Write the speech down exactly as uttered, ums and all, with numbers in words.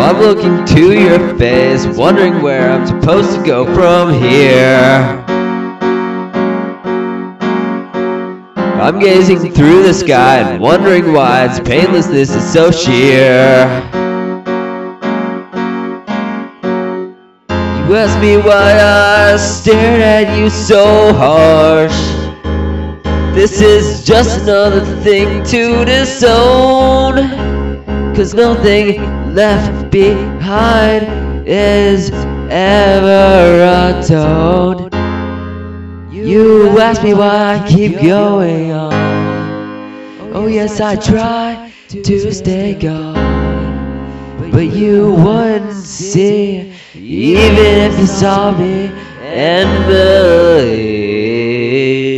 I'm looking to your face, wondering where I'm supposed to go from here. I'm gazing through the sky and wondering why its painlessness is so sheer. You asked me why I stared at you so harsh. This is just another thing to disown, 'cause nothing left behind is ever atoned. You ask me why I keep going on. Oh yes, I try to stay gone, but you wouldn't see, even if you saw me and believe.